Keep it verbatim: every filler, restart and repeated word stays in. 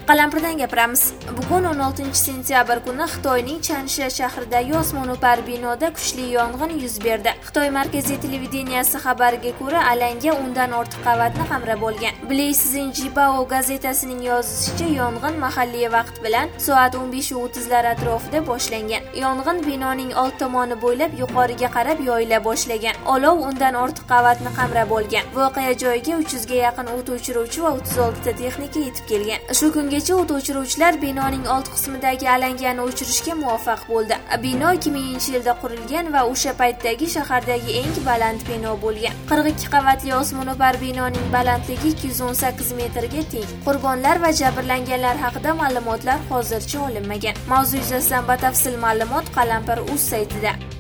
Qalampirdan gapiramiz. Bugun o'n oltinchi sentyabr kuni Xitoyning Chansha shahridagi osmono'par binoda kuchli yong'in yuz berdi. Xitoy markaziy televideniyasi xabariga ko'ra, alanga undan ortiq qavatni qamrab olgan. Blaze Jinbao gazetasining yozishicha, yong'in mahalliy vaqt bilan soat o'n besh o'ttizlar atrofida boshlangan. Yong'in binoning old tomoni bo'ylab yuqoriga qarab yoyila boshlagan. Olov undan ortiq qavatni qamrab olgan. Voqea joyiga uch yuzga yaqin o't o'chiruvchi va o'ttiz oltita texnika yetib kelgan. Shu kungacha o't o'chiruvchilar binoning old qismidagi alangani o'chirishga muvaffaq bo'ldi. Bino ikki minginchi yilda qurilgan va o'sha paytdagi shahardagi eng baland bino bo'lgan. qirq ikki qavatli osmono'par binoning balandligi ikki yuz o'n sakkiz metrga teng. Qurbonlar va jabrlanganlar haqida ma'lumotlar hozircha olinmagan. Mavzu yuzasidan batafsil ma'lumot Qalampir.uz saytida.